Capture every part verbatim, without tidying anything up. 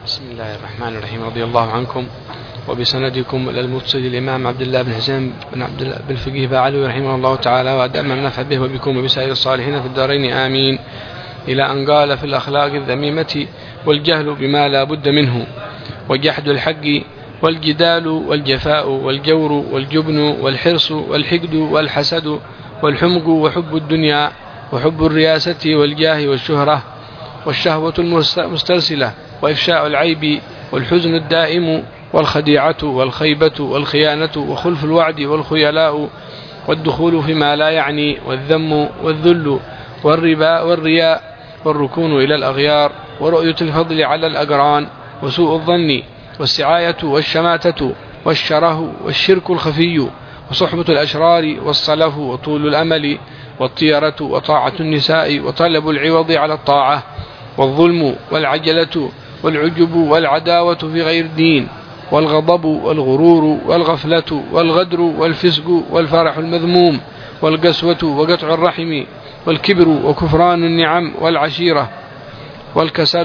بسم الله الرحمن الرحيم. رضي الله عنكم وبسندكم إلى المرسل الإمام عبد الله بن حسين بن عبد الله بن فقيه باعلوي رحمه الله تعالى، وأدام النفع به وبكم وبسائر الصالحين في الدارين آمين. إلى أن قال في الأخلاق الذميمة: والجهل بما لا بد منه، وجحد الحق، والجدال، والجفاء، والجور، والجبن، والحرص، والحقد، والحسد، والحمق، وحب الدنيا، وحب الرياسة والجاه والشهرة، والشهوة المسترسلة، وإفشاء العيب، والحزن الدائم، والخديعة، والخيبة، والخيانة، وخلف الوعد، والخيلاء، والدخول فيما لا يعني، والذم، والذل، والربا، والرياء، والركون إلى الأغيار، ورؤية الفضل على الأقران، وسوء الظن، والسعاية، والشماتة، والشره، والشرك الخفي، وصحبة الأشرار، والصلف، وطول الأمل، والطيرة، وطاعة النساء، وطلب العوض على الطاعة، والظلم، والعجلة، والعجب، والعداوة في غير دين، والغضب، والغرور، والغفلة، والغدر، والفسق، والفرح المذموم، والقسوة، وقطع الرحم، والكبر، وكفران النعم، والعشيرة، والكسل،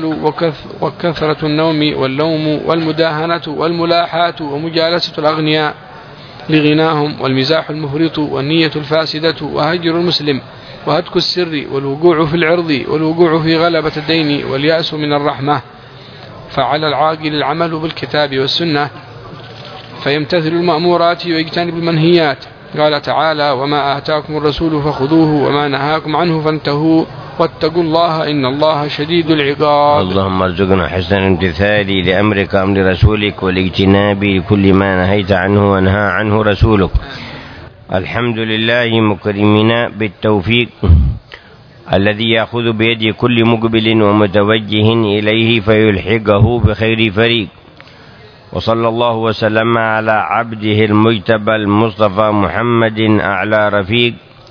وكثرة النوم، واللوم، والمداهنة، والملاحات، ومجالسة الأغنياء لغناهم، والمزاح المفرط، والنية الفاسدة، وهجر المسلم، وهتك السر، والوقوع في العرض، والوقوع في غلبة الدين، واليأس من الرحمة. فعلى العاقل العمل بالكتاب والسنة، فيمتثل المأمورات ويجتنب المنهيات. قال تعالى: وما آتاكم الرسول فخذوه وما نهاكم عنه فانتهوا واتقوا الله إن الله شديد العقاب. اللهم ارزقنا حسن الامتثال لأمرك أمر رسولك والاجتناب لكل ما نهيت عنه ونهى عنه رسولك. الحمد لله مكرمنا بالتوفيق الذي يأخذ بيد كل مقبل ومتوجه إليه فيلحقه بخير فريق. وصلى الله وسلم على عبده المجتبى المصطفى محمد أعلى رفيق،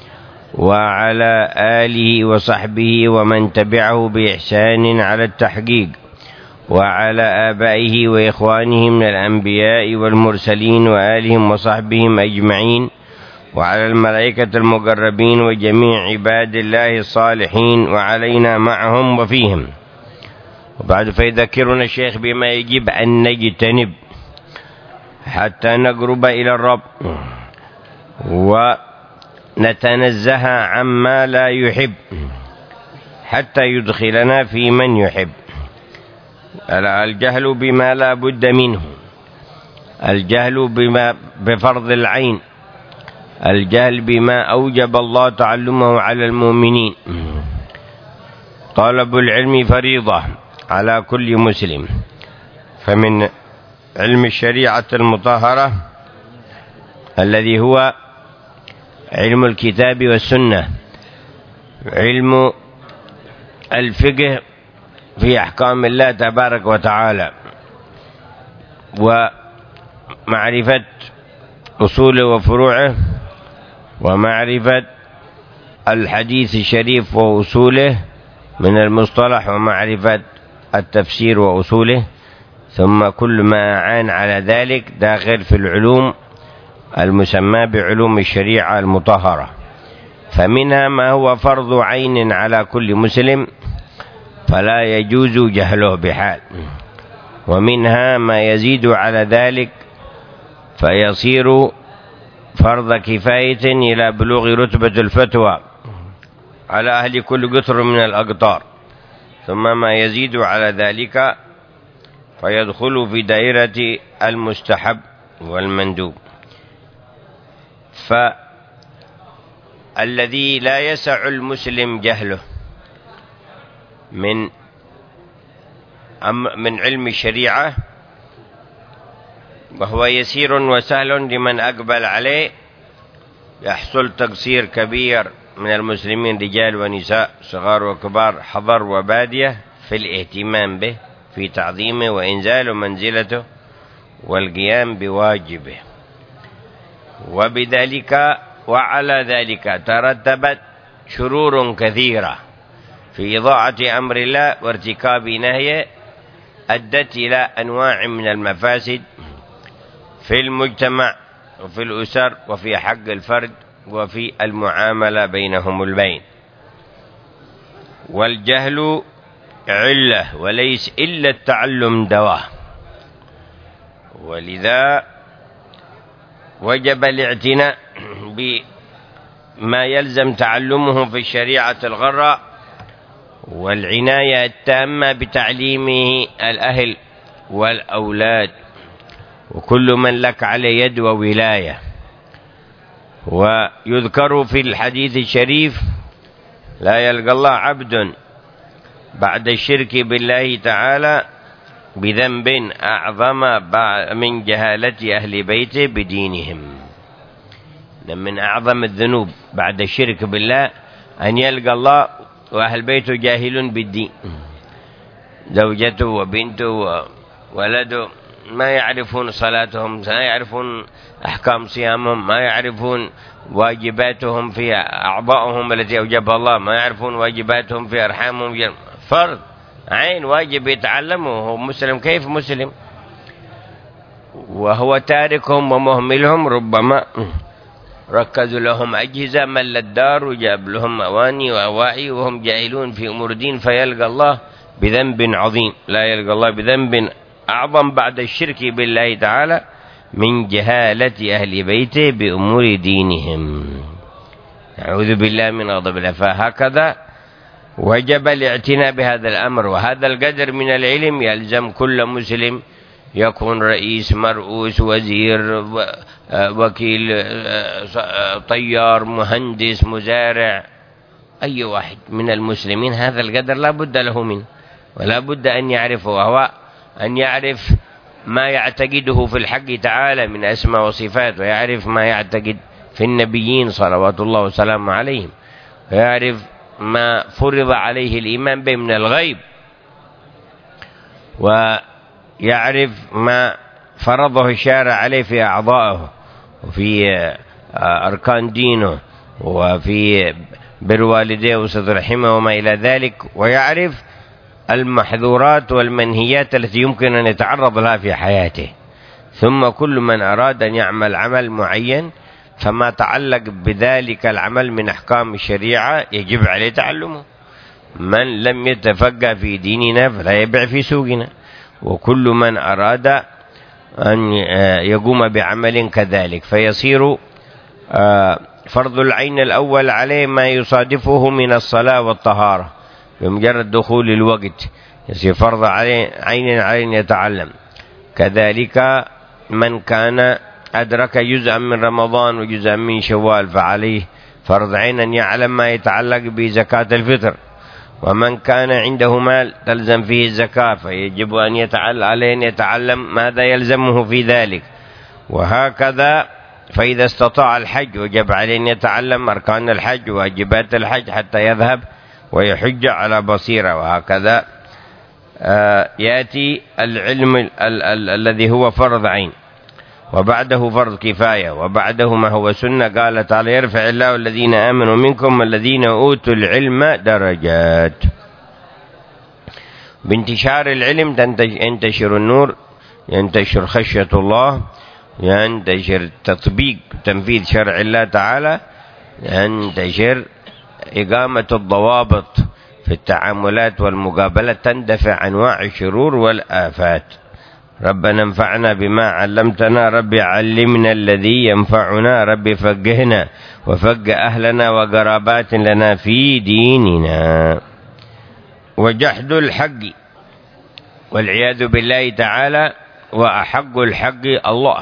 وعلى آله وصحبه ومن تبعه بإحسان على التحقيق، وعلى آبائه وإخوانه من الأنبياء والمرسلين وآلهم وصحبهم أجمعين، وعلى الملائكة المقربين وجميع عباد الله الصالحين، وعلينا معهم وفيهم. وبعد فيذكرنا الشيخ بما يجب أن نجتنب حتى نقرب إلى الرب ونتنزه عما لا يحب حتى يدخلنا في من يحب. الجهل بما لا بد منه، الجهل بما بفرض العين، الجهل بما أوجب الله تعلمه على المؤمنين. طلب العلم فريضة على كل مسلم. فمن علم الشريعة المطهرة الذي هو علم الكتاب والسنة، علم الفقه في أحكام الله تبارك وتعالى، ومعرفة أصوله وفروعه، ومعرفة الحديث الشريف وأصوله من المصطلح، ومعرفة التفسير وأصوله، ثم كل ما أعان على ذلك داخل في العلوم المسمى بعلوم الشريعة المطهرة. فمنها ما هو فرض عين على كل مسلم فلا يجوز جهله بحال، ومنها ما يزيد على ذلك فيصير فرض كفاية إلى بلوغ رتبة الفتوى على أهل كل قطر من الأقطار، ثم ما يزيد على ذلك فيدخل في دائرة المستحب والمندوب. فالذي لا يسع المسلم جهله من من علم الشريعة وهو يسير وسهل لمن أقبل عليه، يحصل تقصير كبير من المسلمين رجال ونساء صغار وكبار حضر وبادية في الاهتمام به، في تعظيمه وإنزال منزلته والقيام بواجبه. وبذلك وعلى ذلك ترتبت شرور كثيرة في إضاعة أمر الله وارتكاب نهيه، أدت إلى أنواع من المفاسد في المجتمع وفي الأسر وفي حق الفرد وفي المعاملة بينهم البين. والجهل علة وليس إلا التعلم دواء، ولذا وجب الاعتناء بما يلزم تعلمه في الشريعة الغراء، والعناية التامة بتعليمه الأهل والأولاد وكل من لك عليه يد وولاية. ويذكر في الحديث الشريف: لا يلقى الله عبد بعد الشرك بالله تعالى بذنب أعظم من جهالة أهل بيته بدينهم. من أعظم الذنوب بعد الشرك بالله أن يلقى الله وأهل بيته جاهلون بالدين، زوجته وبنته وولده ما يعرفون صلاتهم، ما يعرفون أحكام صيامهم، ما يعرفون واجباتهم في أعضائهم التي أوجبها الله، ما يعرفون واجباتهم في أرحامهم. فرض عين واجب يتعلمه، هو مسلم كيف مسلم وهو تاركهم ومهملهم؟ ربما ركزوا لهم أجهزة مل الدار وجاب لهم أواني وأواعي وهم جاهلون في أمور دين، فيلقى الله بذنب عظيم. لا يلقى الله بذنب أعظم بعد الشرك بالله تعالى من جهالة أهل بيته بأمور دينهم. أعوذ بالله من غضب الله. فهكذا وجب الاعتناء بهذا الأمر، وهذا القدر من العلم يلزم كل مسلم، يكون رئيس، مرؤوس، وزير، وكيل، طيار، مهندس، مزارع، أي واحد من المسلمين هذا القدر لا بد له منه ولا بد أن يعرفه، وهو أن يعرف ما يعتقده في الحق تعالى من أسماء وصفات، ويعرف ما يعتقد في النبيين صلوات الله وسلامه عليهم، ويعرف ما فرض عليه الإيمان به من الغيب، ويعرف ما فرضه الشارع عليه في أعضائه وفي أركان دينه وفي بر والديه وصلة رحمه وما إلى ذلك، ويعرف المحظورات والمنهيات التي يمكن أن يتعرض لها في حياته. ثم كل من أراد أن يعمل عمل معين فما تعلق بذلك العمل من أحكام الشريعة يجب عليه تعلمه. من لم يتفقه في ديننا فلا يبع في سوقنا، وكل من أراد أن يقوم بعمل كذلك فيصير فرض العين الأول عليه ما يصادفه من الصلاة والطهارة بمجرد دخول الوقت، يصير فرض عليه عين عين يتعلم. كذلك من كان أدرك جزءا من رمضان وجزءا من شوال فعليه فرض عين أن يعلم ما يتعلق بزكاة الفطر، ومن كان عنده مال تلزم فيه الزكاة فيجب أن يتعلم عليه أن يتعلم ماذا يلزمه في ذلك. وهكذا فإذا استطاع الحج وجب عليه أن يتعلم أركان الحج وواجبات الحج حتى يذهب ويحج على بصيرة. وهكذا يأتي العلم ال ال ال الذي هو فرض عين، وبعده فرض كفاية، وبعده ما هو سنة. قال تعالى: يرفع الله الذين آمنوا منكم والذين أوتوا العلم درجات. بانتشار العلم ينتشر النور، ينتشر خشية الله، ينتشر تطبيق تنفيذ شرع الله تعالى، ينتشر إقامة الضوابط في التعاملات والمقابلة، تندفع أنواع الشرور والآفات. ربنا انفعنا بما علمتنا، رب علمنا الذي ينفعنا، رب فقهنا وفق أهلنا وقرابات لنا في ديننا. وجحد الحق والعياذ بالله تعالى، وأحق الحق الله،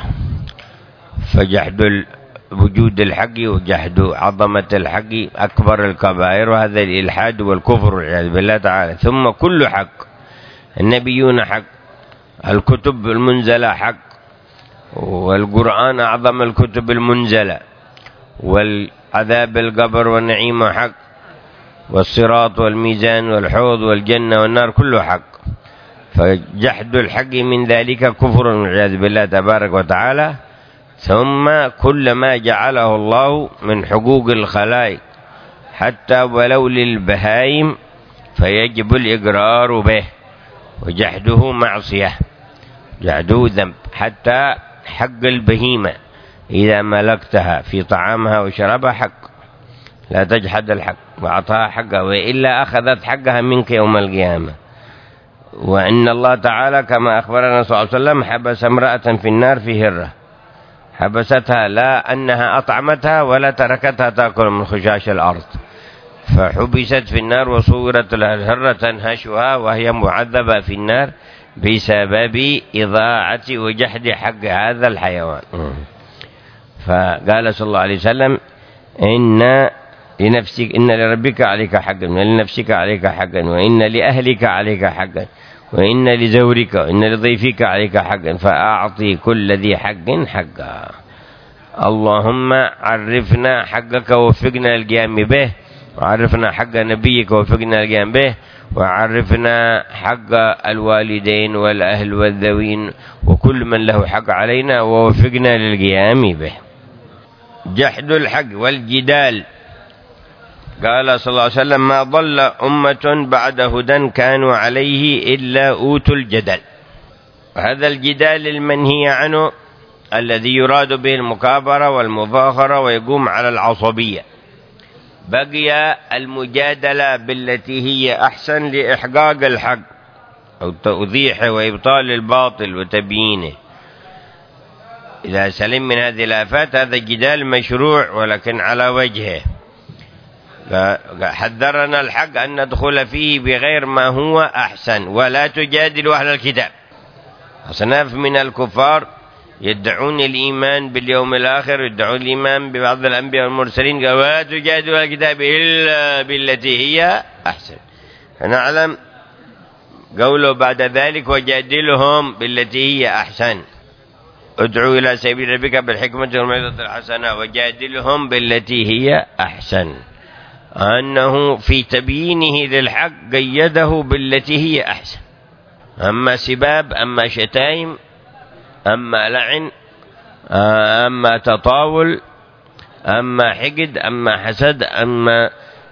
فجحد وجود الحق وجحد عظمة الحق أكبر الكبائر، وهذا الإلحاد والكفر والعياذ بالله تعالى. ثم كل حق، النبيون حق، الكتب المنزلة حق، والقرآن أعظم الكتب المنزلة، والعذاب القبر والنعيم حق، والصراط والميزان والحوض والجنة والنار كله حق. فجحد الحق من ذلك كفر والعياذ بالله تبارك وتعالى. ثم كل ما جعله الله من حقوق الخلائق حتى ولو للبهائم فيجب الإقرار به، وجحده معصية، جحده ذنب. حتى حق البهيمة إذا ملكتها في طعامها وشرابها حق، لا تجحد الحق وأعطاها حقها، وإلا أخذت حقها منك يوم القيامة. وأن الله تعالى كما أخبرنا صلى الله عليه وسلم حبس امرأة في النار في هرة، حبستها لا أنها أطعمتها ولا تركتها تأكل من خشاش الأرض، فحبست في النار وصورت لها الهرة تنهشها وهي معذبة في النار بسبب إضاعة وجحد حق هذا الحيوان. فقال صلى الله عليه وسلم إن لنفسك إن لربك عليك حقا ولنفسك عليك حقا وإن لأهلك عليك حقا وإن لزورك وإن لضيفك عليك حقا فأعطي كل ذي حق حقا. اللهم عرفنا حقك ووفقنا القيام به، وعرفنا حق نبيك ووفقنا القيام به، وعرفنا حق الوالدين والأهل والذوين وكل من له حق علينا ووفقنا للقيام به. جحد الحق والجدال. قال صلى الله عليه وسلم ما ضل أمة بعد هدى كانوا عليه إلا أوتوا الجدل. وهذا الجدال المنهي عنه الذي يراد به المكابرة والمفاخرة ويقوم على العصبية. بقي المجادلة بالتي هي أحسن لإحقاق الحق أو توضيحه وإبطال الباطل وتبيينه. إذا سلم من هذه الآفات هذا الجدال مشروع ولكن على وجهه. حذرنا الحق أن ندخل فيه بغير ما هو أحسن. ولا تجادلوا أهل الكتاب. أصناف من الكفار يدعون الإيمان باليوم الآخر، يدعون الإيمان ببعض الأنبياء والمرسلين، قالوا ولا تجادلوا أهل الكتاب إلا بالتي هي أحسن. فنعلم قوله بعد ذلك وجادلهم بالتي هي أحسن. ادعوا إلى سبيل ربك بالحكمة والموعظة الحسنة وجادلهم بالتي هي أحسن. أنه في تبيينه للحق قيده بالتي هي أحسن. أما سباب، أما شتائم، أما لعن، أما تطاول، أما حقد، أما حسد، أما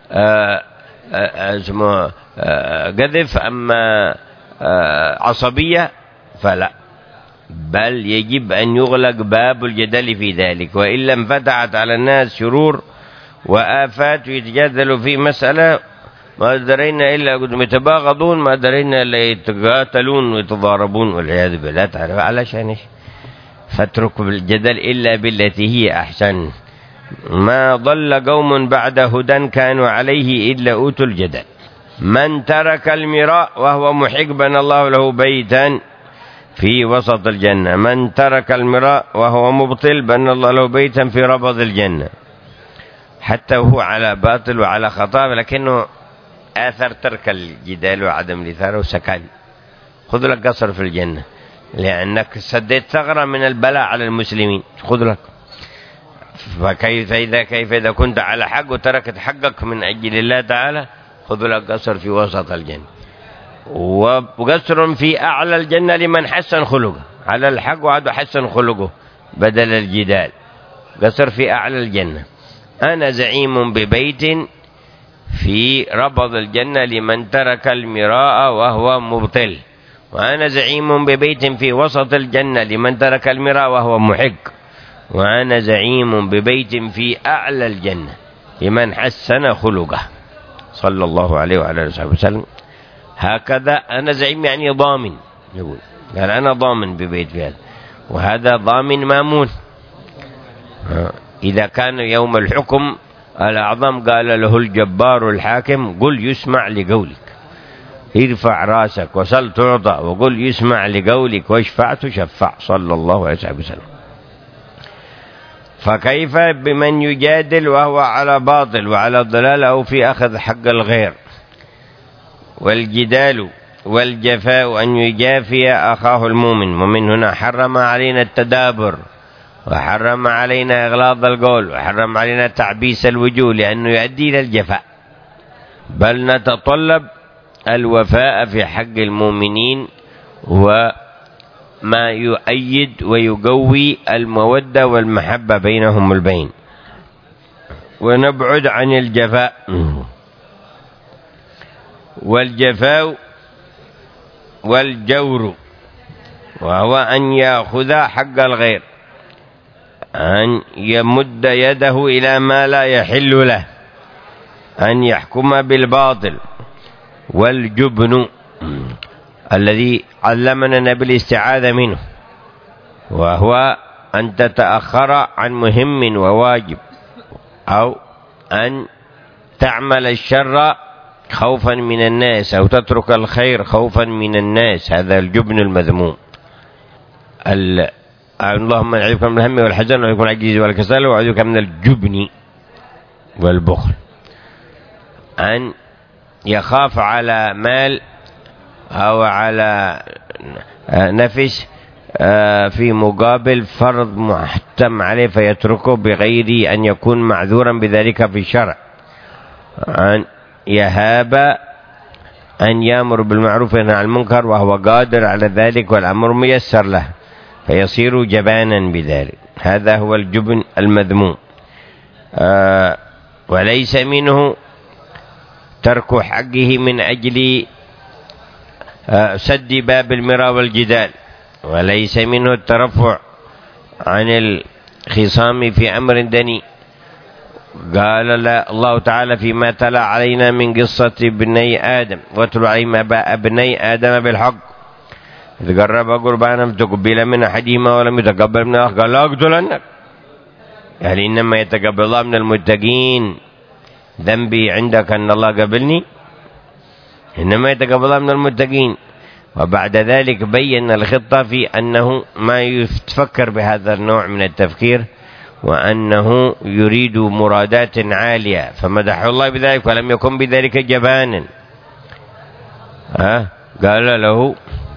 اسمه قذف، أما عصبية، فلا، بل يجب أن يغلق باب الجدل في ذلك، وإلا انفتحت على الناس شرور وآفات يتجادلوا في مسألة ما درينا إلا قد يتباغضون، ما درينا إلا يتقاتلون ويتضاربون والعياذ بالله. تعرف علشان إيش؟ فاترك الجدل إلا بالتي هي أحسن. ما ضل قوم بعد هدى كانوا عليه إلا أوتوا الجدل. من ترك المراء وهو محق بنى الله له بيتا في وسط الجنة. من ترك المراء وهو مبطل بنى الله له بيتا في ربض الجنة. حتى هو على باطل وعلى خطأ، لكنه آثر ترك الجدال وعدم الإثارة وسكن. خذ لك قصر في الجنة لأنك سديت ثغرة من البلاء على المسلمين، خذ لك. فكيف إذا كيف إذا كنت على حق وتركت حقك من أجل الله تعالى، خذ لك قصر في وسط الجنة، وقصر في أعلى الجنة لمن حسن خلقه على الحق وعد حسن خلقه بدل الجدال. قصر في أعلى الجنة. أنا زعيم ببيت في ربض الجنة لمن ترك المراء وهو مبطل، وأنا زعيم ببيت في وسط الجنة لمن ترك المراء وهو محق، وأنا زعيم ببيت في أعلى الجنة لمن حسن خلقه صلى الله عليه وعلى آله وسلم. هكذا أنا زعيم يعني ضامن، يقول قال أنا ضامن ببيت في هذا، وهذا ضامن مامون. إذا كان يوم الحكم الأعظم قال له الجبار الحاكم قل يسمع لقولك، ارفع راسك وسل تعطى، وقل يسمع لقولك واشفع تشفع صلى الله عليه وسلم. فكيف بمن يجادل وهو على باطل وعلى ضلال أو في أخذ حق الغير؟ والجدال والجفاء أن يجافي أخاه المؤمن. ومن هنا حرم علينا التدابر، وحرم علينا إغلاظ القول، وحرم علينا تعبيس الوجوه لأنه يؤدي إلى الجفاء. بل نتطلب الوفاء في حق المؤمنين وما يؤيد ويقوي المودة والمحبة بينهم البين، ونبعد عن الجفاء. والجفاء والجور وهو أن يأخذ حق الغير، أن يمد يده إلى ما لا يحل له، أن يحكم بالباطل. والجبن الذي علمنا بالاستعاذة منه، وهو أن تتأخر عن مهم وواجب، أو أن تعمل الشر خوفا من الناس، أو تترك الخير خوفا من الناس. هذا الجبن المذموم. اللهم أعوذ من الهم والحزن وأعوذ من العجز والكسل وأعوذ من الجبن والبخل. أن يخاف على مال أو على نفس في مقابل فرض محتم عليه فيتركه بغير أن يكون معذورا بذلك في الشرع. أن يهاب أن يأمر بالمعروف وينهى عن المنكر وهو قادر على ذلك والأمر ميسر له، فيصير جبانا بذلك. هذا هو الجبن المذموم. آه وليس منه ترك حقه من أجل آه سد باب المراء والجدال، وليس منه الترفع عن الخصام في أمر دني. قال الله تعالى فيما تلا علينا من قصة ابني آدم واتلو عليهم ابني آدم بالحق إذ قرب قربانا فتقبل من أحدهما ولم يتقبل من الآخر قال لا أقتلنك. يعني إنما يتقبل الله من المتقين. ذنبي عندك أن الله قبلني؟ إنما يتقبل الله من المتقين. وبعد ذلك بين الخطة في أنه ما يتفكر بهذا النوع من التفكير، وأنه يريد مرادات عالية، فمدح الله بذلك ولم يكن بذلك جبانا. أه؟ قال له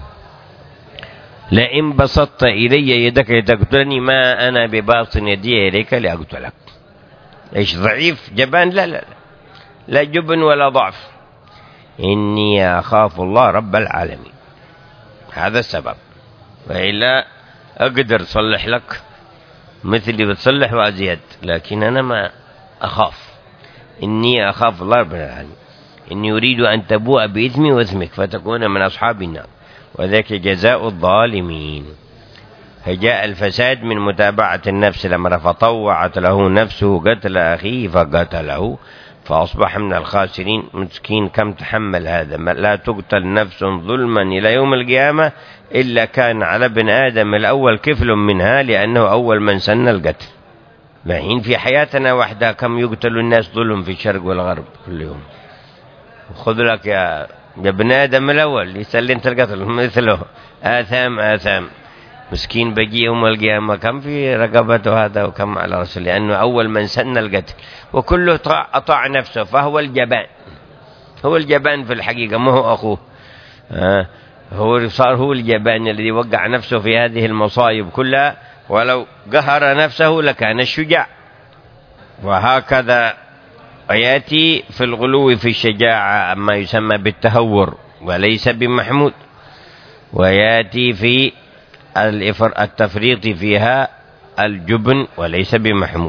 لئن بسطت إلي يدك لتقتلني ما أنا بباطن يدي إليك لأقتلك. إيش ضعيف جبان؟ لا لا لا جبن ولا ضعف. إني أخاف الله رب العالمين. هذا السبب، وإلا أقدر صلح لك مثلي بتصلح وأزيد، لكن أنا ما أخاف. إني أخاف الله رب العالمين. إني أريد أن تبوء بإثمي وإثمك فتكون من أصحاب النار وذاك جزاء الظالمين. فجاء الفساد من متابعة النفس الأمر، فطوعت له نفسه قتل أخيه فقتله فأصبح من الخاسرين. مسكين كم تحمل هذا. لا تقتل نفس ظلما إلى يوم القيامة إلا كان على ابن آدم الأول كفل منها، لأنه أول من سن القتل. معين في حياتنا وحدها كم يقتل الناس ظلم في الشرق والغرب كل يوم. خذ لك يا ابن آدم الأول يسلنت القتل مثله آثام آثام. مسكين بجي يوم القيامة كم في رقبته هذا وكم على رسول، لأنه أول من سن القتل. وكله أطاع نفسه، فهو الجبان. هو الجبان في الحقيقة، ما هو أخوه. آه هو صار هو الجبان الذي وقع نفسه في هذه المصايب كلها، ولو قهر نفسه لكان الشجاع. وهكذا يأتي في الغلو في الشجاعة ما يسمى بالتهور وليس بمحمود، ويأتي في التفريط فيها الجبن وليس بمحمود.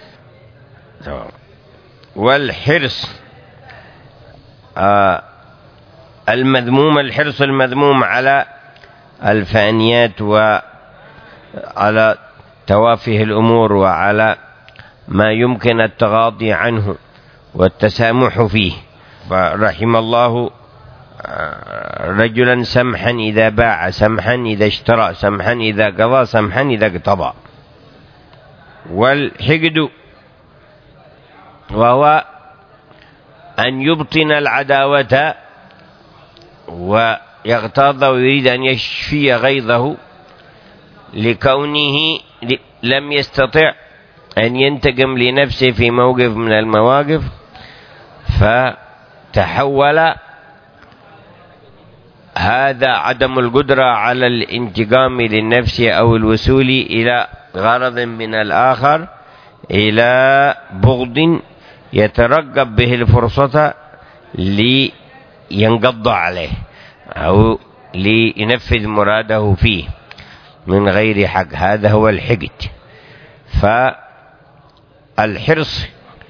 والحرص آه المذموم، الحرص المذموم على الفانيات وعلى توافه الأمور وعلى ما يمكن التغاضي عنه والتسامح فيه. فرحم الله رجلا سمحا إذا باع، سمحا إذا اشترى، سمحا إذا قضى، سمحا إذا اقتضى. والحقد وهو أن يبطن العداوة ويغتاظ ويريد أن يشفي غيظه لكونه لم يستطع أن ينتقم لنفسه في موقف من المواقف، فتحول هذا عدم القدرة على الانتقام للنفس أو الوصول إلى غرض من الآخر إلى بغض يترقب به الفرصة لينقض عليه أو لينفذ مراده فيه من غير حق. هذا هو الحقد. فالحرص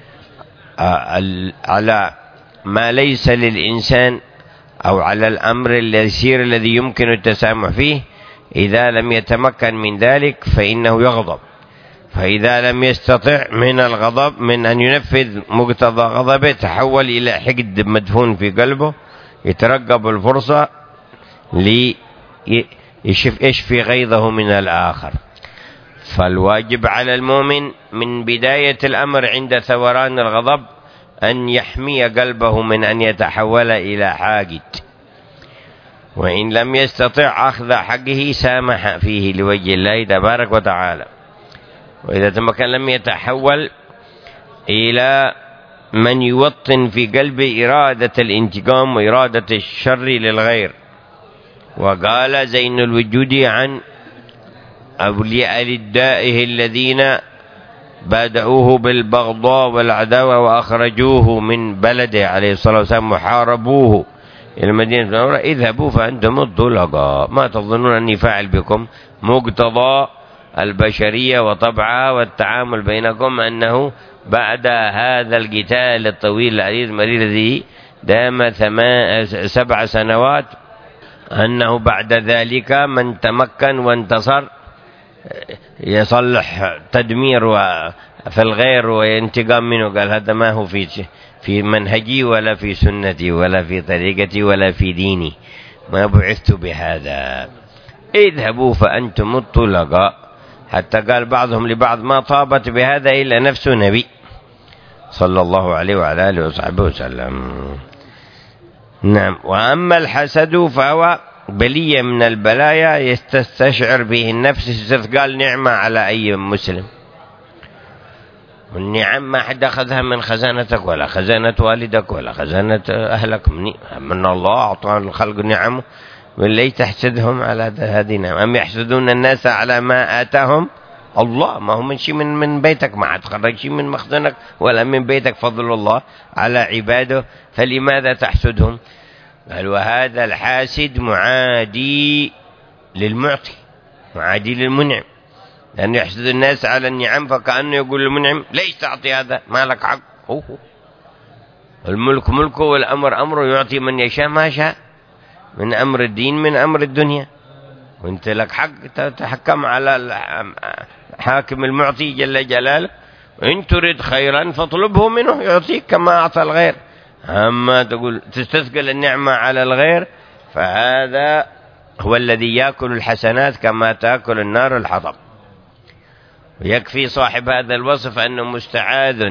على ما ليس للإنسان أو على الأمر اليسير الذي يمكن التسامح فيه، إذا لم يتمكن من ذلك فإنه يغضب. فإذا لم يستطع من الغضب من أن ينفذ مقتضى غضبه تحول إلى حقد مدفون في قلبه يترقب الفرصة ليشفي غيظه من الآخر. فالواجب على المؤمن من بداية الأمر عند ثوران الغضب أن يحمي قلبه من أن يتحول إلى حاقد، وإن لم يستطع أخذ حقه سامح فيه لوجه الله تبارك وتعالى. وإذا تمكن لم يتحول إلى من يوطن في قلبه إرادة الانتقام وإرادة الشر للغير. وقال زين الوجود عن أولياء للدائه الذين بدأوه بالبغضاء والعداوة وأخرجوه من بلده عليه الصلاة والسلام وحاربوه إلى المدينة المنورة: اذهبوا فأنتم الطلقاء، ما تظنون أني فاعل بكم؟ مقتضى البشرية وطبعها والتعامل بينكم أنه بعد هذا القتال الطويل العريض المرير الذي دام سبع سنوات، أنه بعد ذلك من تمكن وانتصر يصلح تدمير في الغير وينتقام منه. قال هذا ما هو في في منهجي ولا في سنتي ولا في طريقتي ولا في ديني، ما بعثت بهذا. اذهبوا فأنتم الطلقاء. حتى قال بعضهم لبعض: ما طابت بهذا إلا نفس نبي صلى الله عليه وعلى آله وصحبه وسلم. نعم. وأما الحسد فهو بلية من البلايا يستشعر به النفس استثقال نعمة على أي مسلم. والنعم ما حد أخذها من خزانتك ولا خزانة والدك ولا خزانة أهلك، من الله أعطى الخلق نعم، ولي تحسدهم على هذه النعم. أم يحسدون الناس على ما آتاهم الله؟ ما هو من شيء من, من بيتك، ما عاد خرج شيء من مخزنك ولا من بيتك، فضل الله على عباده، فلماذا تحسدهم؟ قال: وهذا الحاسد معادي للمعطي، معادي للمنعم، لأنه يحسد الناس على النعم فكأنه يقول للمنعم: ليش تعطي هذا؟ ما لك حق. هو الملك ملكه والأمر أمره، يعطي من يشاء ما شاء من أمر الدين من أمر الدنيا، وانت لك حق تتحكم على حاكم المعطي جل جلاله. وإن تريد خيرا فاطلبه منه يعطيك كما أعطى الغير. أما تقول تستثقل النعمة على الغير فهذا هو الذي يأكل الحسنات كما تأكل النار الحطب. ويكفي صاحب هذا الوصف أنه مستعاذ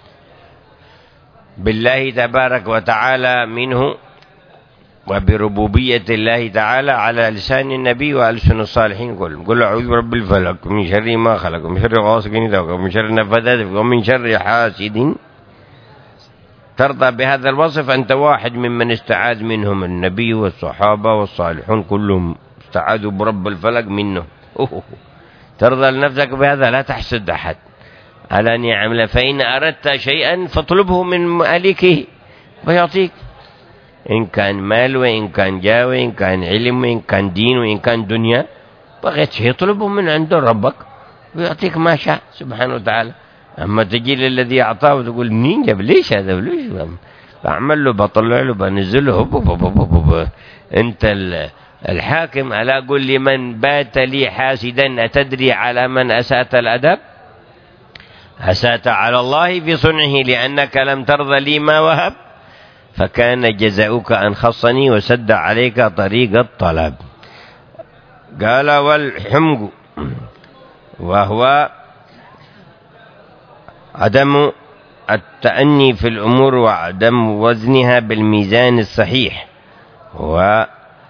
بالله تبارك وتعالى منه وبربوبية الله تعالى على لسان النبي وألسن الصالحين. قل قل أعوذ برب الفلق من شر ما خلق ومن شر غاسق إذا وقب ومن شر النفاثات ومن شر حاسد. ترضى بهذا الوصف؟ أنت واحد ممن استعاذ منهم النبي والصحابة والصالحون كلهم استعاذوا برب الفلق منه. أوه. ترضى لنفسك بهذا؟ لا تحسد أحد على أن يعمل، فإن أردت شيئا فاطلبه من مالكه فيعطيك، إن كان مال وإن كان جاه وإن كان علم وإن كان دين وإن كان دنيا، بغيت شيء اطلبه من عند ربك ويعطيك ما شاء سبحانه وتعالى. أما تجي للذي أعطاه وتقول مين جاب ليش هذا ليش بعمل له بطلع له بنزل له. أنت الحاكم. ألا قل لي من بات لي حاسدا أتدري على من أسات الأدب؟ أسات على الله في صنعه لأنك لم ترضى لي ما وهب، فكان جزاؤك أن خصني وسد عليك طريق الطلب. قال: والحمق وهو عدم التأني في الأمور وعدم وزنها بالميزان الصحيح، وعدم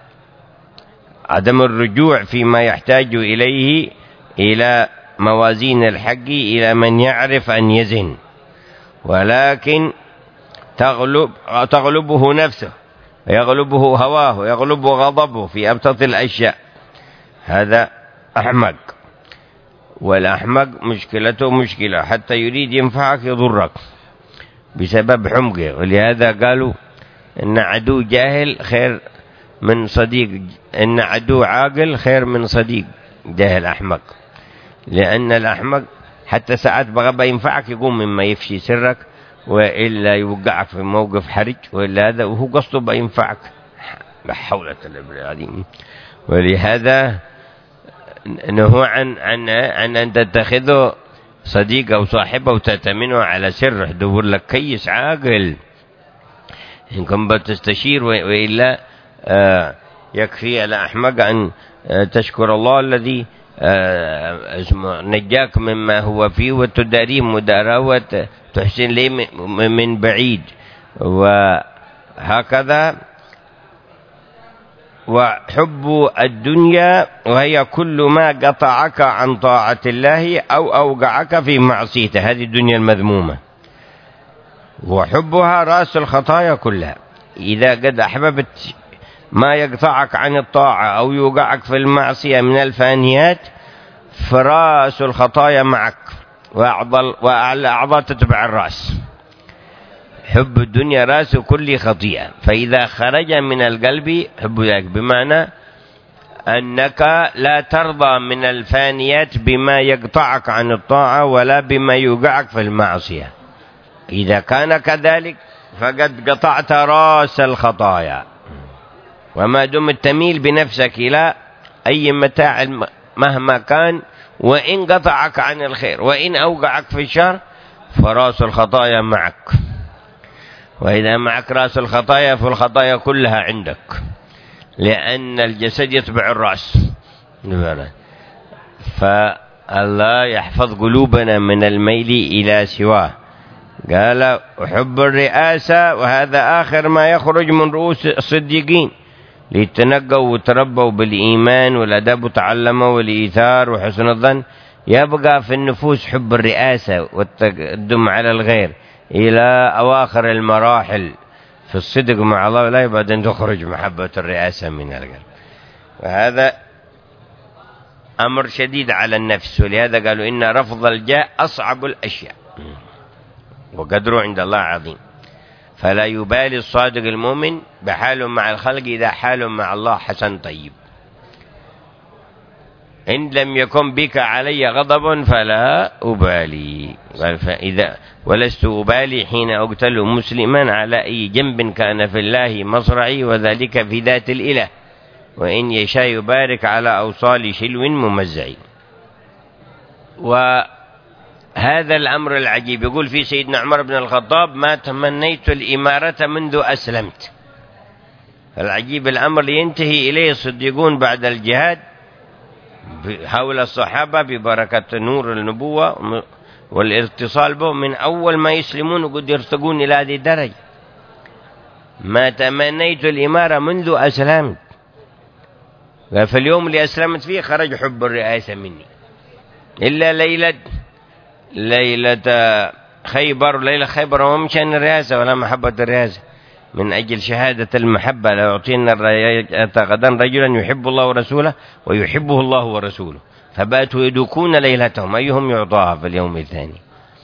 الرجوع فيما يحتاج إليه إلى موازين الحق إلى من يعرف أن يزن، ولكن تغلب تغلبه نفسه ويغلبه هواه ويغلبه غضبه في أبسط الأشياء. هذا أحمق. والأحمق مشكلته مشكلة، حتى يريد ينفعك يضرك بسبب حمقه. ولهذا قالوا إن عدو جاهل خير من صديق، إن عدو عاقل خير من صديق جاهل أحمق. لأن الأحمق حتى ساعات بغى ينفعك يقوم مما يفشي سرك وإلا يوقعك في موقف حرج، وإلا هذا وهو قصده بينفعك. لا حول ولا قوة إلا بالله. ولهذا نهوا عن عن عن أن تتخذه صديق أو صاحبه وتأتمنه على سره. دور لك كيس عاقل إن كنت بتستشير، وإلا آه يكفي على أحمق أن تشكر الله الذي نجاك مما هو فيه وتداريه مداراة وتحسن لي من بعيد. وهكذا وحب الدنيا وهي كل ما قطعك عن طاعة الله أو أوقعك في معصيته، هذه الدنيا المذمومة، وحبها رأس الخطايا كلها. إذا قد أحببت ما يقطعك عن الطاعة أو يوقعك في المعصية من الفانيات فراس الخطايا معك، وأعلى أعضاء تتبع الرأس. حب الدنيا رأس كل خطيئة، فإذا خرج من القلب حب ذلك، بمعنى أنك لا ترضى من الفانيات بما يقطعك عن الطاعة ولا بما يوقعك في المعصية. إذا كان كذلك فقد قطعت رأس الخطايا. وما دمت تميل بنفسك إلى أي متاع مهما كان، وإن قطعك عن الخير وإن أوقعك في الشر فراس الخطايا معك. وإذا معك رأس الخطايا فالخطايا كلها عندك، لأن الجسد يتبع الرأس. فالله يحفظ قلوبنا من الميل إلى سواه. قال أحب الرئاسة، وهذا آخر ما يخرج من رؤوس الصديقين، ليتنقوا وتربوا بالإيمان والأدب وتعلموا والإيثار وحسن الظن. يبقى في النفوس حب الرئاسة والتقدم على الغير إلى أواخر المراحل في الصدق مع الله، لا يبعد أن تخرج محبة الرئاسة من القلب. وهذا أمر شديد على النفس، ولهذا قالوا إن رفض الجاه أصعب الأشياء وقدره عند الله عظيم. فلا يبالي الصادق المؤمن بحال مع الخلق إذا حال مع الله حسن طيب. إن لم يكن بك علي غضب فلا أبالي، فإذا ولست أبالي حين أقتل مسلما على أي جنب كان في الله مصرعي، وذلك في ذات الإله، وإن يشاء يبارك على أوصال شلو ممزعي. وهذا الأمر العجيب يقول في سيدنا عمر بن الخطاب: ما تمنيت الإمارة منذ أسلمت. العجيب الأمر ينتهي إليه الصديقون بعد الجهاد حول الصحابة ببركة نور النبوة والاتصال بهم من أول ما يسلمون وقد يرتقون إلى هذه الدرجة. ما تمنيت الإمارة منذ أسلمت، ففي اليوم اللي أسلمت فيه خرج حب الرئاسة مني. إلا ليلة ليلة خيبر، ليلة خيبر ومشان الرئاسة ولا محبة الرئاسة، من أجل شهادة المحبة: لا يعطينا الراية غدا رجلا يحب الله ورسوله ويحبه الله ورسوله. فباتوا يدوكون ليلتهم أيهم يعطاها في اليوم الثاني.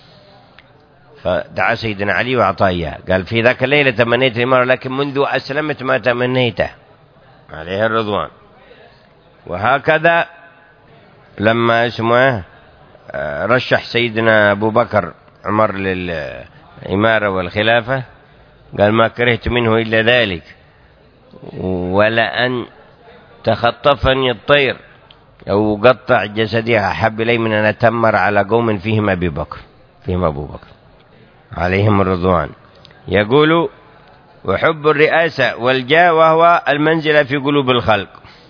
فدعا سيدنا علي وأعطاه إياه، قال: في ذاك الليلة تمنيت الإمارة، لكن منذ أسلمت ما تمنيته، عليه الرضوان. وهكذا لما اسمه رشح سيدنا أبو بكر عمر للإمارة والخلافة قال: ما كرهت منه إلا ذلك، ولأن تخطفني الطير أو قطع جسدي أحب إلي من أن أتمر على قوم فيهم أبي بكر فيهم أبو بكر عليهم الرضوان. يقول: وحب الرئاسة والجاه وهو المنزلة في قلوب الخلق،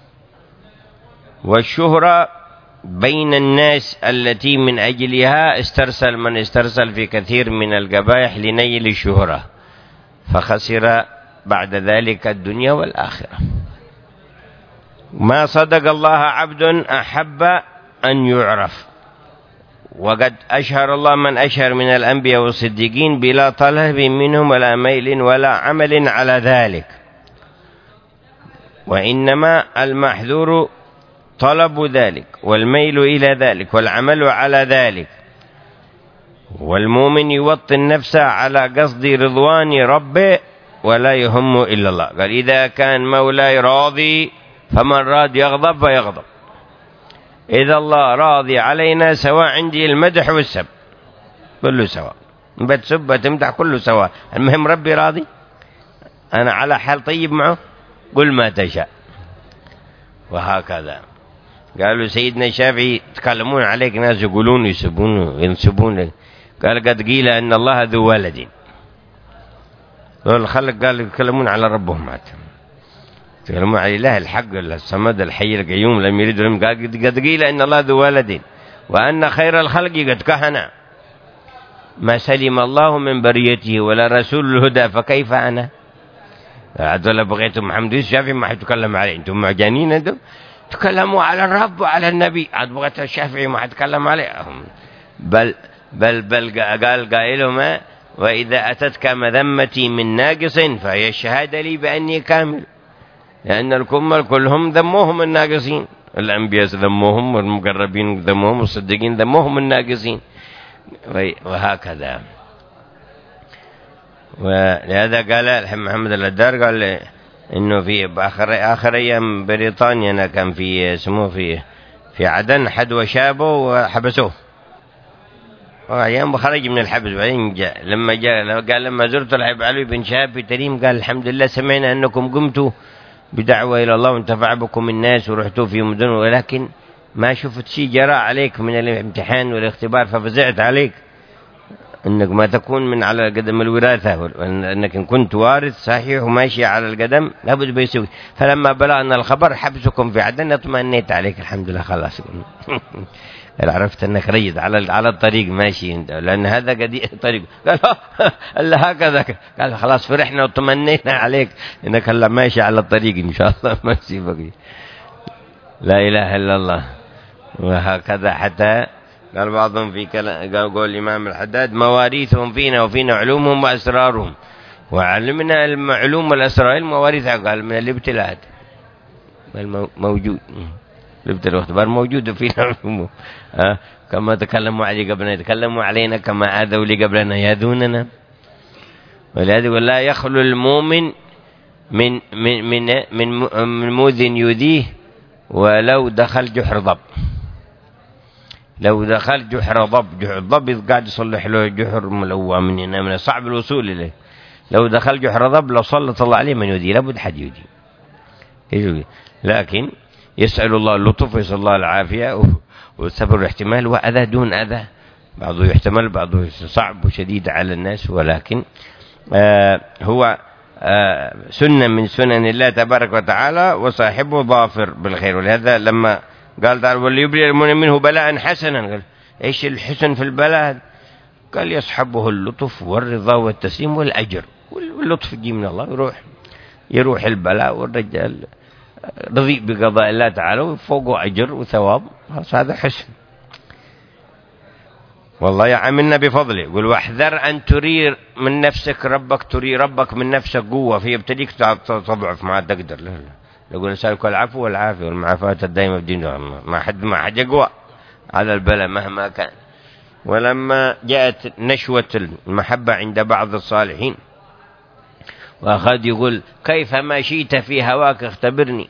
والشهرة بين الناس التي من أجلها استرسل من استرسل في كثير من القبائح لنيل الشهرة، فخسر بعد ذلك الدنيا والآخرة. ما صدق الله عبد أحب أن يعرف، وقد أشهر الله من أشهر من الأنبياء والصديقين بلا طلب منهم ولا ميل ولا عمل على ذلك، وإنما المحذور طلب ذلك والميل إلى ذلك والعمل على ذلك. والمؤمن يوطن نفسه على قصد رضوان ربه ولا يهم إلا الله. قال: إذا كان مولاي راضي فمن راد يغضب فيغضب. إذا الله راضي علينا سواء عندي المدح والسب كله سواء، بتسب بتمدح كله سواء، المهم ربي راضي، أنا على حال طيب معه، قل ما تشاء. وهكذا قالوا سيدنا الشافعي: تكلمون عليك ناس يقولون يسبون ينسبون لك. قال: قد قيل أن الله ذو ولد. الخلق قال يتكلمون على ربهم. تكلموا عن الله الحق الصمد الحي القيوم لم يلد ولم يولد. قد قيل إن الله ذو ولد وأن خير الخلق قد كهنا ما سلم الله من بريته ولا رسول الهدى فكيف أنا؟ عاد ولا بغيتم محمد الشافعي ما حيتكلم عليه، أنتم معجنين أنتم تكلموا على الرب وعلى النبي، عاد بغيت الشافعي ما حيتكلم عليه. بل بل بل قال قائلهما وإذا أتتك مذمتي من ناقص فهي الشهادة لي بأني كامل، لأن الكمل كلهم ذموهم الناقصين، الأنبياء ذموهم والمقربين ذموهم والصديقين ذموهم الناقصين، وهكذا. ولهذا قال محمد الهدار قال إنه في آخر آخر أيام بريطانيا أنا كان في اسمه في في عدن حد وشابه وحبسوه، وأيام خرج من الحبس بعدين جاء لما جاء قال لما زرت الحبيب علي بن شهاب في تريم قال الحمد لله سمعنا أنكم قمتوا بدعوة إلى الله وانتفع بكم الناس ورحتوا في مدن، ولكن ما شفت شيء جرى عليك من الامتحان والاختبار ففزعت عليك أنك ما تكون من على القدم الوراثة، أنك إن كنت وارث صحيح وماشي على القدم لابد بيسوي. فلما بلغنا الخبر حبسكم في عدن اطمئنيت عليك الحمد لله خلاص عرفت أنك ريد على على الطريق ماشي أنت، لأن هذا قد طريق. قال الله هكذا، قال خلاص فرحنا وطمئنينا عليك إنك هلا ماشي على الطريق إن شاء الله ماشي بقي. لا إله إلا الله. وهكذا حتى قال بعضهم في كلام قال الإمام الحداد مواريثهم فينا وفينا علومهم وأسرارهم، وعلمنا المعلوم والأسرار المواريث قال من الابتلاءات موجود، الابتلاء والاختبار موجود فينا علومهم. أه؟ كما تكلموا علي قبلنا يتكلموا علينا، كما آذوا لي قبلنا ياذوننا. ولهذا لا يخلو المؤمن من من من من, من موذ يؤذيه ولو دخل جحر ضب. لو دخل جحر ضب، جحر ضب قاعد يصلح له جحر ملوى من هنا من صعب الوصول إليه. لو دخل جحر ضب لو سلط الله عليه من يؤذيه لابد حد يؤذيه، لكن يسأل الله اللطف ويسأل الله العافية والصبر والاحتمال وأذى دون أذى، بعضه يحتمل بعضه صعب وشديد على الناس، ولكن آه هو آه سنة من سنن الله تبارك وتعالى وصاحبه ظافر بالخير. ولهذا لما قال تعالى وليبلي منه بلاء حسنا، قال ايش الحسن في البلاء؟ قال يصحبه اللطف والرضا والتسليم والأجر، واللطف يجي من الله يروح يروح البلاء والرجال رضي بقضاء الله تعالى وفوقه أجر وثواب، هذا حسن. والله يعاملنا بفضله. يقول واحذر أن تري من نفسك ربك، تري ربك من نفسك قوة فيبتديك تضعف ما تقدر. لا لا، يقول نسألك العفو والعافية والمعافاة الدائمة في دين الله، ما حد ما حد يقوى على البلاء مهما كان. ولما جاءت نشوة المحبة عند بعض الصالحين وأخذ يقول كيف ما شئت في هواك اختبرني،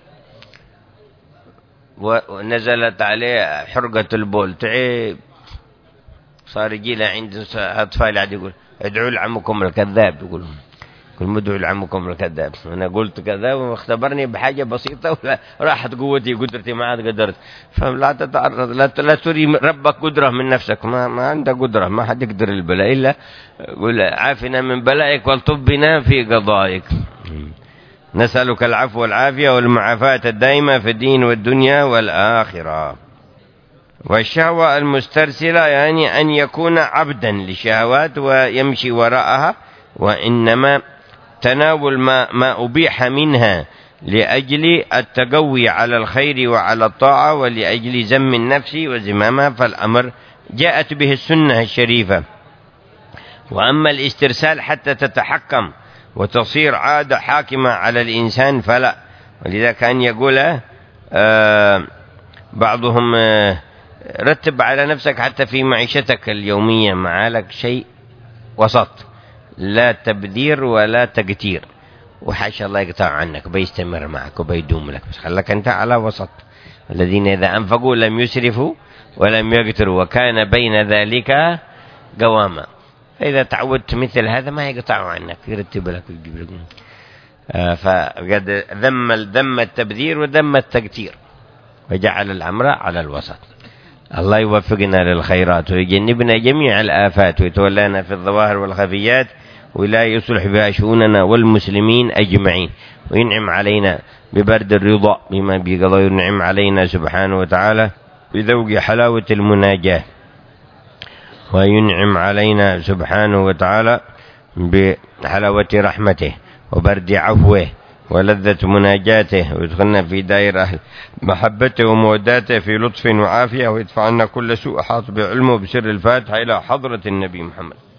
ونزلت عليه حرقة البول تعب، صار يجي له عند أطفال عاد يقول ادعوا لعمكم الكذاب، يقول كل مدعو لعمكم الكذاب. أنا قلت كذا واختبرني بحاجة بسيطة ولا راحت قوتي قدرتي ما عاد قدرت. فلا تتعرض، لا, لا تري ربك قدرة من نفسك، ما, ما عندك قدرة، ما حد يقدر البلاء إلا قل عافنا من بلائك والطف بنا في قضائك. نسألك العفو والعافية والمعافاة الدائمة في الدين والدنيا والآخرة. والشهوة المسترسلة يعني أن يكون عبدا لشهوات ويمشي وراءها، وإنما تناول ما, ما أبيح منها لأجل التقوي على الخير وعلى الطاعة ولأجل زم النفس وزمامها، فالأمر جاءت به السنة الشريفة. وأما الاسترسال حتى تتحكم وتصير عادة حاكمة على الإنسان فلا. ولذا كان يقول آه بعضهم آه رتب على نفسك حتى في معيشتك اليومية معالك شيء وسط، لا تبذير ولا تقتير، وحاشا الله يقطع عنك بيستمر معك وبيدوم لك، بس خلك أنت على وسط. الذين إذا أنفقوا لم يسرفوا ولم يقتروا وكان بين ذلك قواما. فإذا تعودت مثل هذا ما يقطعوا عنك، يرتب لك ويجيب لك. آه فقد ذم ذم التبذير وذم التقتير وجعل الأمر على الوسط. الله يوفقنا للخيرات ويجنبنا جميع الآفات ويتولانا في الظواهر والخفيات ولا يصلح بها شؤوننا والمسلمين أجمعين، وينعم علينا ببرد الرضا بما بقضى، ينعم علينا سبحانه وتعالى بذوق حلاوة المناجاة، وينعم علينا سبحانه وتعالى بحلاوة رحمته وبرد عفوه ولذة مناجاته، ويدخلنا في دائرة محبته وموداته في لطف وعافية، ويدفع عنا كل سوء حاط بعلمه بسر الفاتحة إلى حضرة النبي محمد.